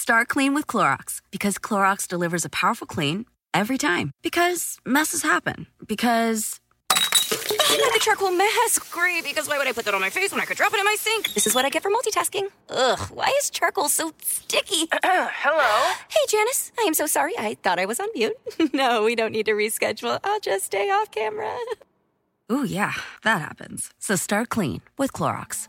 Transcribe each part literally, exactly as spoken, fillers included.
Start clean with Clorox because Clorox delivers a powerful clean every time. Because messes happen. Because... I got the charcoal mask. Great, because why would I put that on my face when I could drop it in my sink? This is what I get for multitasking. Ugh, why is charcoal so sticky? Hello? Hey, Janice. I am so sorry. I thought I was on mute. No, we don't need to reschedule. I'll just stay off camera. Ooh, yeah, that happens. So start clean with Clorox.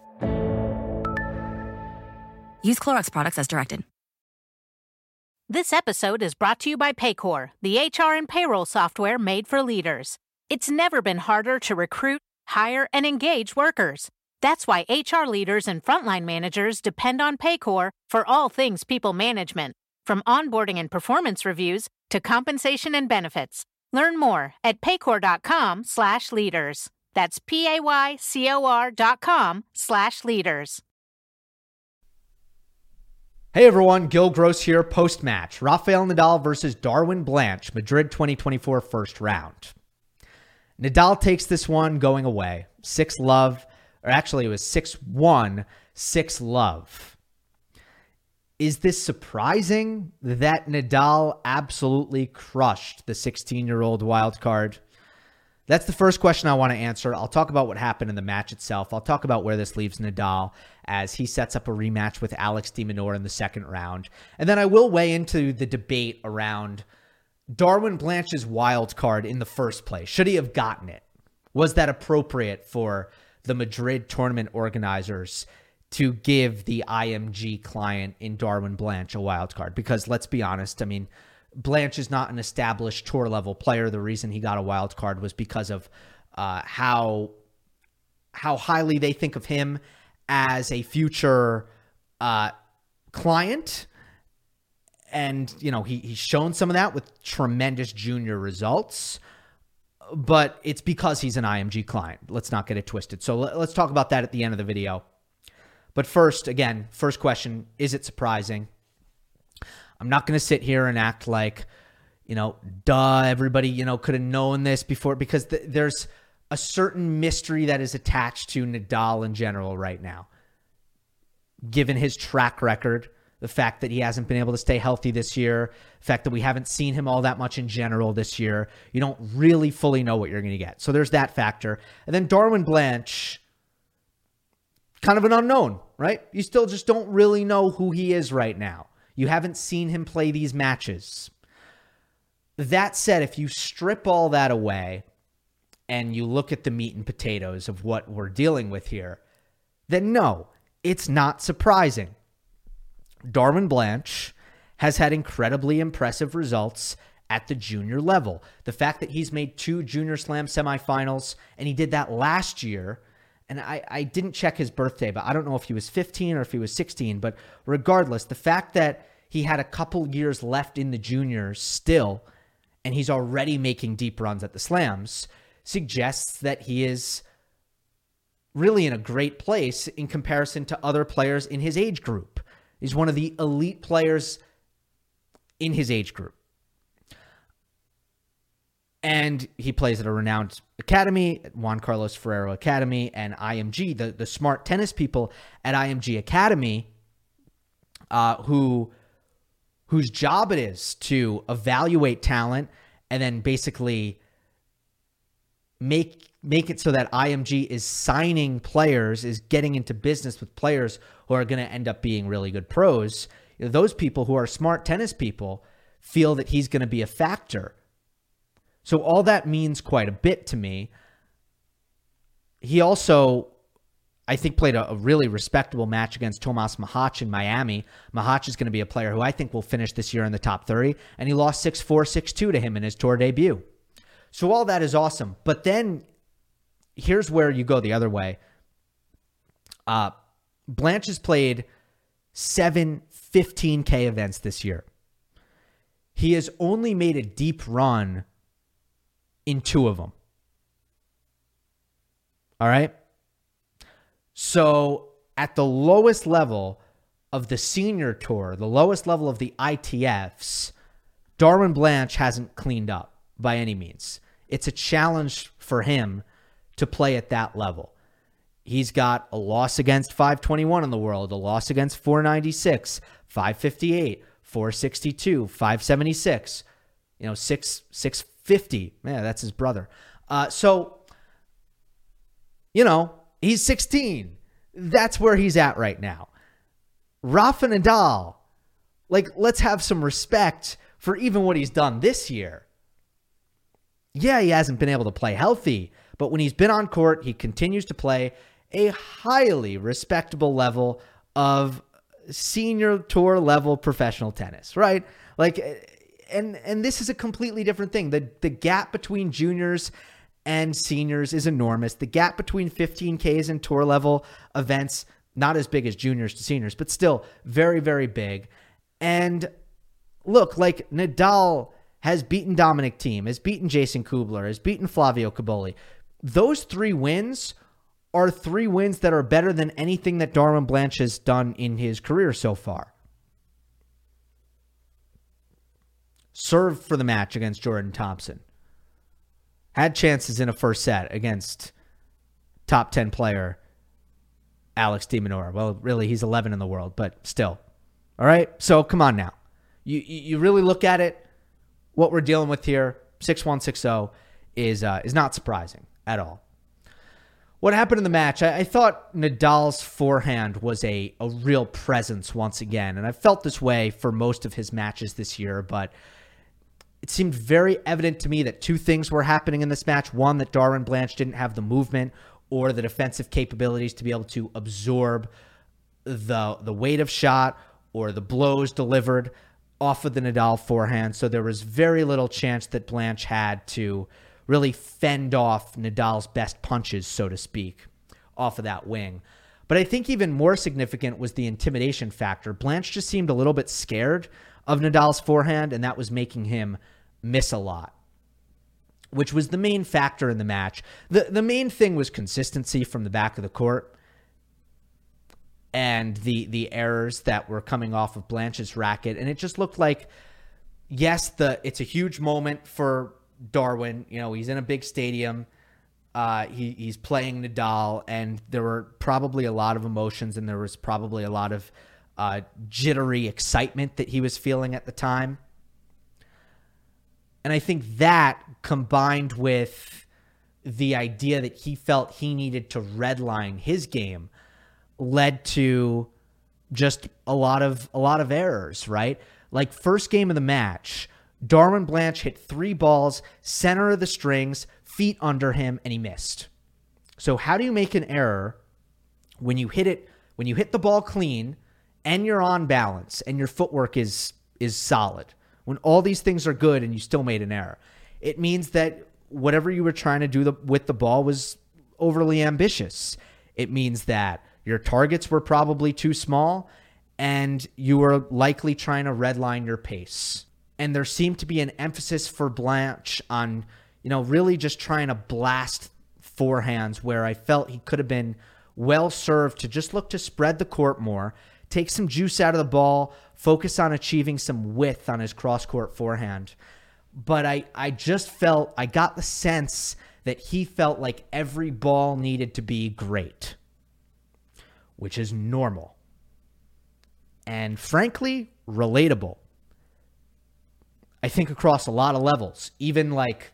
Use Clorox products as directed. This episode is brought to you by Paycor, the H R and payroll software made for leaders. It's never been harder to recruit, hire, and engage workers. That's why H R leaders and frontline managers depend on Paycor for all things people management, from onboarding and performance reviews to compensation and benefits. Learn more at paycor.com slash leaders. That's P-A-Y-C-O-R dot com slash leaders. Hey everyone, Gil Gross here, post-match. Rafael Nadal versus Darwin Blanch, Madrid twenty twenty-four first round. Nadal takes this one going away. six love, or actually it was six one, six love. Is this surprising that Nadal absolutely crushed the sixteen-year-old wild card? That's the first question I want to answer. I'll talk about what happened in the match itself. I'll talk about where this leaves Nadal as he sets up a rematch with Alex de Minaur in the second round. And then I will weigh into the debate around Darwin Blanch's wild card in the first place. Should he have gotten it? Was that appropriate for the Madrid tournament organizers to give the I M G client in Darwin Blanch a wild card? Because let's be honest, I mean, Blanch is not an established tour level player. The reason he got a wild card was because of uh, how how highly they think of him as a future uh, client. And, you know, he, he's shown some of that with tremendous junior results, but it's because he's an I M G client. Let's not get it twisted. So let, let's talk about that at the end of the video. But first, again, first question, is it surprising? I'm not going to sit here and act like, you know, duh, everybody, you know, could have known this before, because th- there's a certain mystery that is attached to Nadal in general right now. Given his track record, the fact that he hasn't been able to stay healthy this year, the fact that we haven't seen him all that much in general this year, you don't really fully know what you're going to get. So there's that factor. And then Darwin Blanch, kind of an unknown, right? You still just don't really know who he is right now. You haven't seen him play these matches. That said, if you strip all that away and you look at the meat and potatoes of what we're dealing with here, then no, it's not surprising. Darwin Blanch has had incredibly impressive results at the junior level. The fact that he's made two Junior Slam semifinals, and he did that last year, and I, I didn't check his birthday, but I don't know if he was fifteen or if he was sixteen, but regardless, the fact that he had a couple years left in the juniors still, and he's already making deep runs at the slams, suggests that he is really in a great place in comparison to other players in his age group. He's one of the elite players in his age group. And he plays at a renowned academy, Juan Carlos Ferrero Academy, and I M G, the, the smart tennis people at I M G Academy, uh, who whose job it is to evaluate talent and then basically make make it so that I M G is signing players, is getting into business with players who are going to end up being really good pros. You know, those people who are smart tennis people feel that he's going to be a factor. So all that means quite a bit to me. He also, I think, played a, a really respectable match against Tomas Machac in Miami. Machac is going to be a player who I think will finish this year in the top thirty, and he lost six four, six two to him in his tour debut. So all that is awesome. But then here's where you go the other way. Uh, Blanch has played seven fifteen K events this year. He has only made a deep run in two of them. All right? So at the lowest level of the senior tour, the lowest level of the I T Fs, Darwin Blanch hasn't cleaned up by any means. It's a challenge for him to play at that level. he's got a loss against five twenty-one in the world, a loss against four ninety-six, five fifty-eight, four sixty-two, five seventy-six, you know, six, six fifty. Yeah, that's his brother. Uh, so, you know, he's sixteen. That's where he's at right now. Rafa Nadal, like, let's have some respect for even what he's done this year. Yeah, he hasn't been able to play healthy, but when he's been on court, he continues to play a highly respectable level of senior tour level professional tennis, right? Like, and and this is a completely different thing. The the gap between juniors and seniors is enormous. The gap between fifteen Ks and tour level events, not as big as juniors to seniors, but still very, very big. And look, like, Nadal has beaten Dominic Thiem, has beaten Jason Kubler, has beaten Flavio Caboli. Those three wins are three wins that are better than anything that Darwin Blanche has done in his career so far. Served for the match against Jordan Thompson. Had chances in a first set against top ten player Alex de Minaur. Well, really, he's eleven in the world, but still. All right? So, come on now. You you really look at it, what we're dealing with here, six one, six oh, is, uh, is not surprising at all. What happened in the match, I, I thought Nadal's forehand was a, a real presence once again, and I've felt this way for most of his matches this year, but it seemed very evident to me that two things were happening in this match. One, that Darwin Blanche didn't have the movement or the defensive capabilities to be able to absorb the, the weight of shot or the blows delivered off of the Nadal forehand. So there was very little chance that Blanche had to really fend off Nadal's best punches, so to speak, off of that wing. But I think even more significant was the intimidation factor. Blanche just seemed a little bit scared of Nadal's forehand, and that was making him miss a lot, which was the main factor in the match. The, the main thing was consistency from the back of the court and the the errors that were coming off of Blanche's racket. And it just looked like, yes, the it's a huge moment for Darwin. You know, he's in a big stadium. Uh, he, he's playing Nadal, and there were probably a lot of emotions, and there was probably a lot of uh, jittery excitement that he was feeling at the time. And I think that, combined with the idea that he felt he needed to redline his game, led to just a lot of a lot of errors, right? Like, first game of the match, Darwin Blanche hit three balls, center of the strings, feet under him, and he missed. So how do you make an error when you hit it, when you hit the ball clean and you're on balance and your footwork is is solid? When all these things are good and you still made an error, it means that whatever you were trying to do the, with the ball was overly ambitious. It means that your targets were probably too small and you were likely trying to redline your pace. And there seemed to be an emphasis for Blanche on, you know, really just trying to blast forehands, where I felt he could have been well served to just look to spread the court more, take some juice out of the ball, focus on achieving some width on his cross-court forehand. But I, I just felt, I got the sense that he felt like every ball needed to be great, which is normal and, frankly, relatable. I think across a lot of levels, even like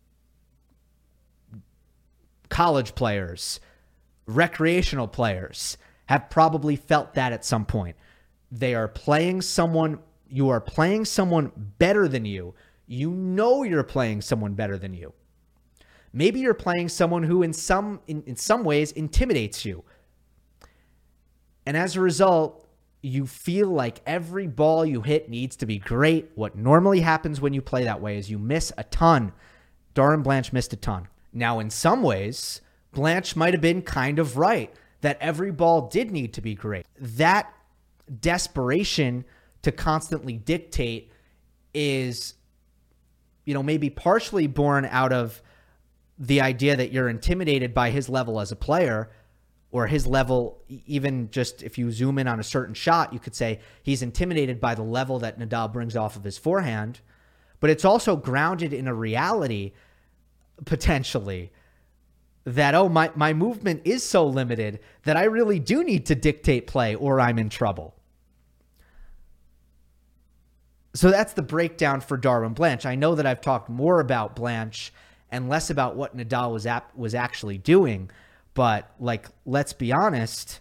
college players, recreational players have probably felt that at some point. They are playing someone, you are playing someone better than you. You know you're playing someone better than you. Maybe you're playing someone who in some in, in some ways intimidates you. And as a result, you feel like every ball you hit needs to be great. What normally happens when you play that way is you miss a ton. Darwin Blanche missed a ton. Now, in some ways, Blanche might have been kind of right that every ball did need to be great. That desperation to constantly dictate is, you know, maybe partially born out of the idea that you're intimidated by his level as a player, or his level, even just if you zoom in on a certain shot, you could say he's intimidated by the level that Nadal brings off of his forehand. But it's also grounded in a reality, potentially, that, oh, my, my movement is so limited that I really do need to dictate play or I'm in trouble. So that's the breakdown for Darwin Blanch. I know that I've talked more about Blanch and less about what Nadal was ap- was actually doing, but like, let's be honest,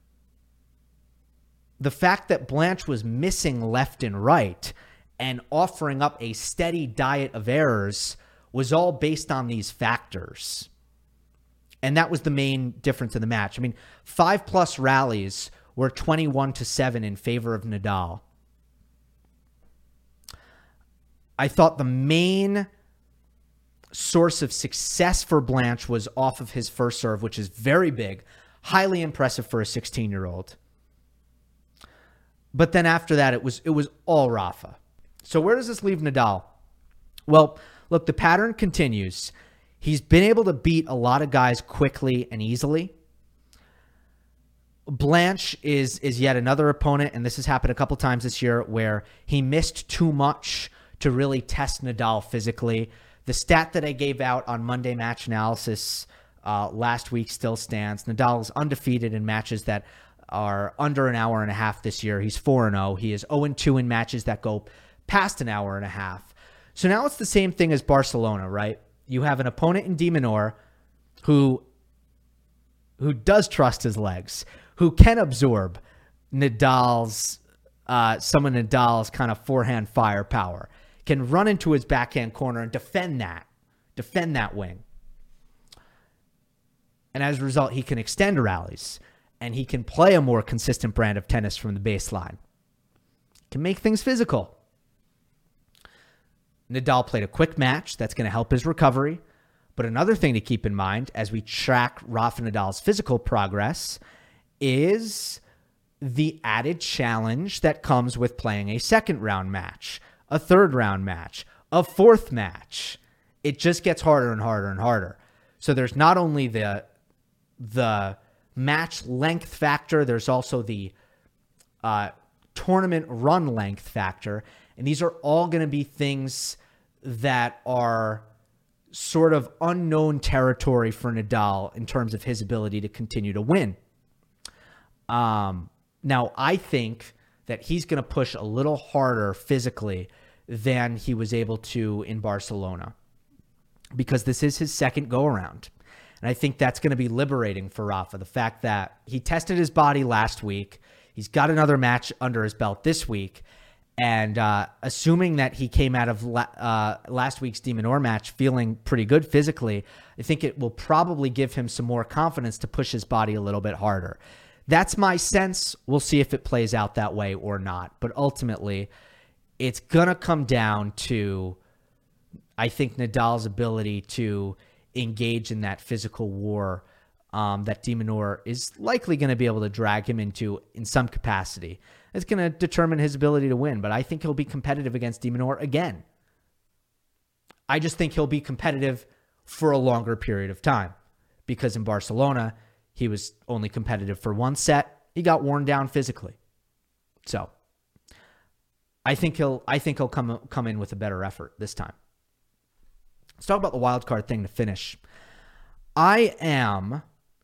the fact that Blanch was missing left and right and offering up a steady diet of errors was all based on these factors. And that was the main difference in the match. I mean, five plus rallies were twenty-one to seven in favor of Nadal. I thought the main source of success for Blanch was off of his first serve, which is very big, highly impressive for a sixteen-year-old. But then after that, it was it was all Rafa. So where does this leave Nadal? Well, look, the pattern continues. He's been able to beat a lot of guys quickly and easily. Blanch is is yet another opponent, and this has happened a couple times this year, where he missed too much to really test Nadal physically. The stat that I gave out on Monday Match Analysis uh, last week still stands. Nadal is undefeated in matches that are under an hour and a half this year. He's four and oh. He is oh and two in matches that go past an hour and a half. So now it's the same thing as Barcelona, right? You have an opponent in de Minaur who, who does trust his legs, who can absorb Nadal's, uh, some of Nadal's kind of forehand firepower, can run into his backhand corner and defend that, defend that wing. And as a result, he can extend rallies and he can play a more consistent brand of tennis from the baseline. Can make things physical. Nadal played a quick match. That's going to help his recovery. But another thing to keep in mind as we track Rafa Nadal's physical progress is the added challenge that comes with playing a second round match, a third round match, a fourth match. It just gets harder and harder and harder. So there's not only the, the match length factor, there's also the uh, tournament run length factor. And these are all going to be things that are sort of unknown territory for Nadal in terms of his ability to continue to win. Um, now, I think that he's going to push a little harder physically than he was able to in Barcelona, because this is his second go-around. And I think that's going to be liberating for Rafa. The fact that he tested his body last week, he's got another match under his belt this week, and uh, assuming that he came out of la- uh, last week's de Minaur match feeling pretty good physically, I think it will probably give him some more confidence to push his body a little bit harder. That's my sense. We'll see if it plays out that way or not. But ultimately, it's going to come down to, I think, Nadal's ability to engage in that physical war um, that de Minaur is likely going to be able to drag him into in some capacity. It's going to determine his ability to win, but I think he'll be competitive against de Minaur again. I just think he'll be competitive for a longer period of time, because in Barcelona, he was only competitive for one set. He got worn down physically. So I think he'll I think he'll come come in with a better effort this time. Let's talk about the wild card thing to finish. I am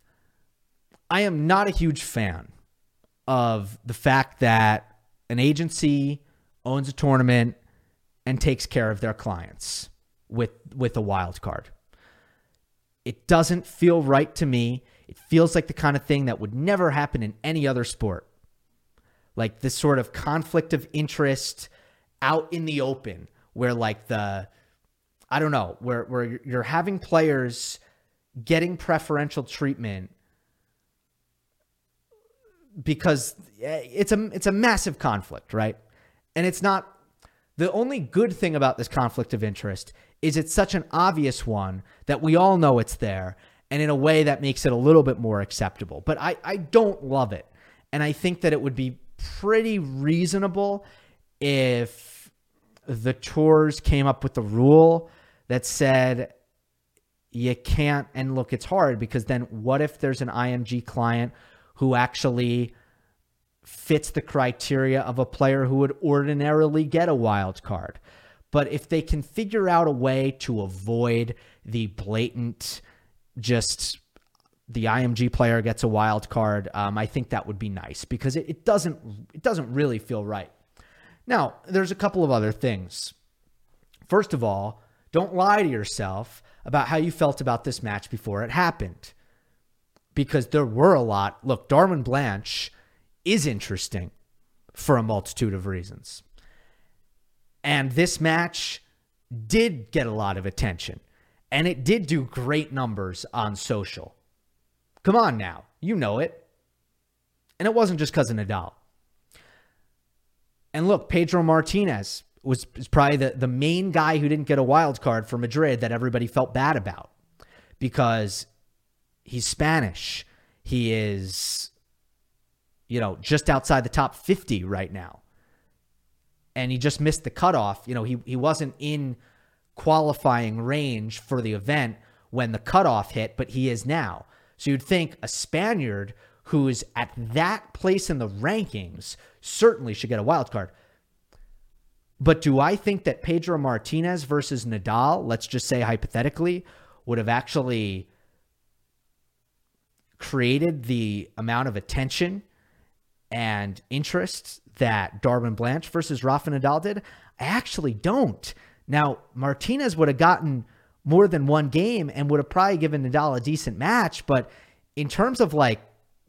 I am not a huge fan of the fact that an agency owns a tournament and takes care of their clients with with a wild card. It doesn't feel right to me. It feels like the kind of thing that would never happen in any other sport. Like this sort of conflict of interest out in the open, where like the, I don't know, where, where you're having players getting preferential treatment because it's a, it's a massive conflict, right? And it's not, the only good thing about this conflict of interest is it's such an obvious one that we all know it's there, and in a way that makes it a little bit more acceptable. But I, I don't love it. And I think that it would be pretty reasonable if the tours came up with a rule that said you can't, and look, it's hard because then what if there's an I M G client who actually fits the criteria of a player who would ordinarily get a wild card? But if they can figure out a way to avoid the blatant just the I M G player gets a wild card. Um, I think that would be nice because it, it doesn't it doesn't really feel right. Now, there's a couple of other things. First of all, don't lie to yourself about how you felt about this match before it happened, because there were a lot. Look, Darwin Blanche is interesting for a multitude of reasons. And this match did get a lot of attention, and it did do great numbers on social. Come on now, you know it. And it wasn't just because of Nadal. And look, Pedro Martinez was, was probably the, the main guy who didn't get a wild card for Madrid that everybody felt bad about, because he's Spanish. He is, you know, just outside the top fifty right now. And he just missed the cutoff. You know, he, he wasn't in qualifying range for the event when the cutoff hit, but he is now. So you'd think a Spaniard who's at that place in the rankings certainly should get a wild card. But do I think that Pedro Martinez versus Nadal, let's just say hypothetically, would have actually created the amount of attention and interest that Darwin Blanche versus Rafa Nadal did? I actually don't. Now, Martinez would have gotten more than one game and would have probably given Nadal a decent match, but in terms of like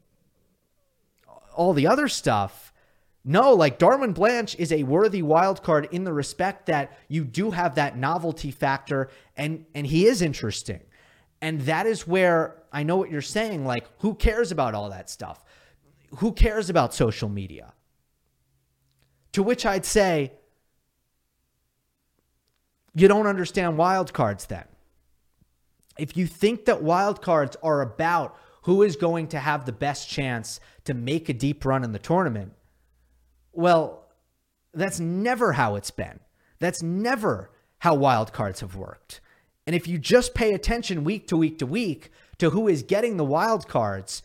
all the other stuff, no, like Darwin Blanche is a worthy wild card in the respect that you do have that novelty factor, and and he is interesting. And that is where I know what you're saying, like, who cares about all that stuff? Who cares about social media? To which I'd say, you don't understand wild cards then. If you think that wild cards are about who is going to have the best chance to make a deep run in the tournament, well, that's never how it's been. That's never how wild cards have worked. And if you just pay attention week to week to week to who is getting the wild cards,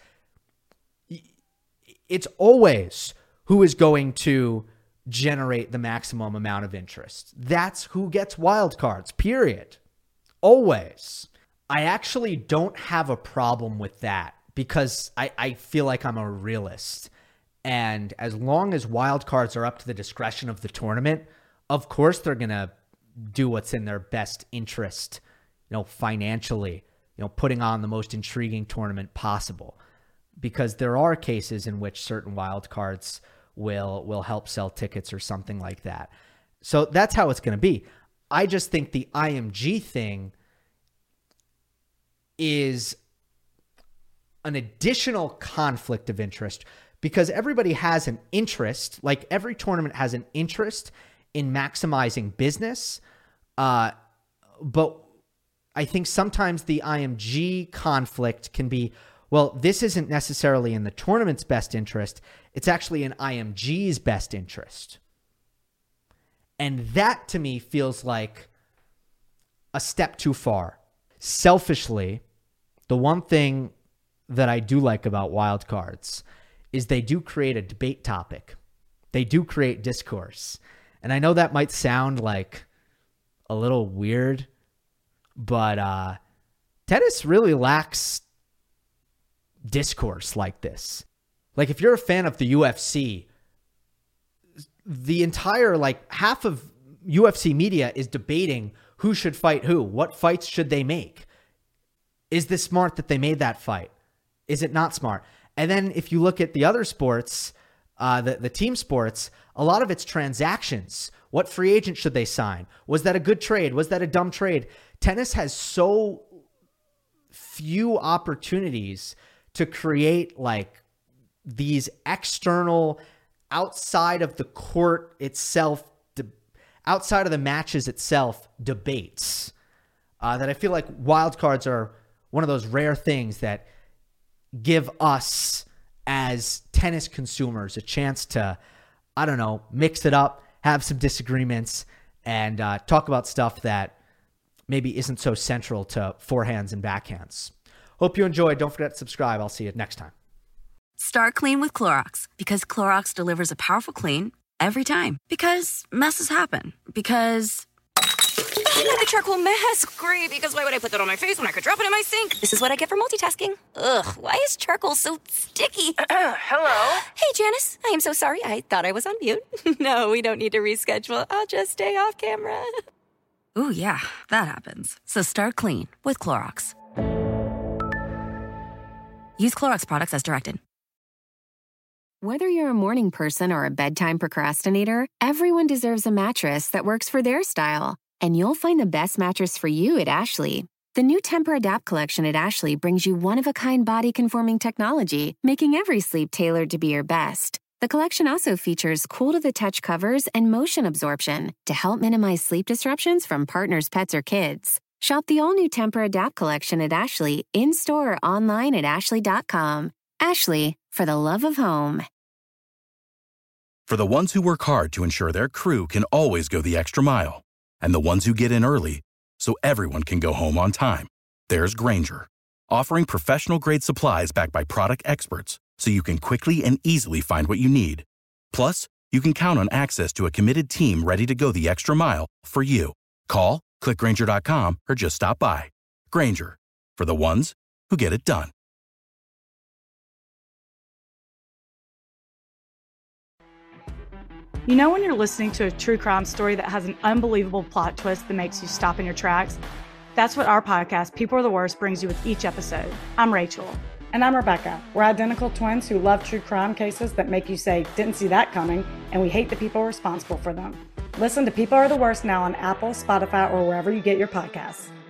it's always who is going to generate the maximum amount of interest. That's who gets wild cards, period. Always. I actually don't have a problem with that because I, I feel like I'm a realist. And as long as wild cards are up to the discretion of the tournament, of course they're going to do what's in their best interest, you know, financially, you know, putting on the most intriguing tournament possible. Because there are cases in which certain wild cards will will help sell tickets or something like that. So that's how it's going to be. I just think the I M G thing is an additional conflict of interest, because everybody has an interest, like every tournament has an interest in maximizing business. Uh, but I think sometimes the I M G conflict can be, well, this isn't necessarily in the tournament's best interest. It's actually in I M G's best interest. And that to me feels like a step too far. Selfishly, the one thing that I do like about wild cards is they do create a debate topic. They do create discourse. And I know that might sound like a little weird, but uh, tennis really lacks discourse like this. Like if you're a fan of the U F C, the entire, like half of U F C media is debating who should fight who. What fights should they make? Is this smart that they made that fight? Is it not smart? And then if you look at the other sports, uh, the, the team sports, a lot of it's transactions. What free agent should they sign? Was that a good trade? Was that a dumb trade? Tennis has so few opportunities to create like these external, outside of the court itself, de- outside of the matches itself, debates. Uh, that I feel like wild cards are one of those rare things that give us as tennis consumers a chance to, I don't know, mix it up, have some disagreements, and uh, talk about stuff that maybe isn't so central to forehands and backhands. Hope you enjoyed. Don't forget to subscribe. I'll see you next time. Start clean with Clorox, because Clorox delivers a powerful clean every time. Because messes happen. Because Not the charcoal mask. Great, because why would I put that on my face when I could drop it in my sink? This is what I get for multitasking. Ugh, why is charcoal so sticky? Hello? Hey, Janice. I am so sorry. I thought I was on mute. No, we don't need to reschedule. I'll just stay off camera. Ooh, yeah, that happens. So start clean with Clorox. Use Clorox products as directed. Whether you're a morning person or a bedtime procrastinator, everyone deserves a mattress that works for their style. And you'll find the best mattress for you at Ashley. The new Temper-Adapt collection at Ashley brings you one-of-a-kind body-conforming technology, making every sleep tailored to be your best. The collection also features cool-to-the-touch covers and motion absorption to help minimize sleep disruptions from partners, pets, or kids. Shop the all-new Temper-Adapt collection at Ashley, in-store or online at ashley dot com. Ashley, for the love of home. For the ones who work hard to ensure their crew can always go the extra mile, and the ones who get in early so everyone can go home on time, there's Grainger, offering professional-grade supplies backed by product experts so you can quickly and easily find what you need. Plus, you can count on access to a committed team ready to go the extra mile for you. Call, click Grainger dot com, or just stop by. Grainger, for the ones who get it done. You know when you're listening to a true crime story that has an unbelievable plot twist that makes you stop in your tracks? That's what our podcast, People Are the Worst, brings you with each episode. I'm Rachel. And I'm Rebecca. We're identical twins who love true crime cases that make you say, didn't see that coming, and we hate the people responsible for them. Listen to People Are the Worst now on Apple, Spotify, or wherever you get your podcasts.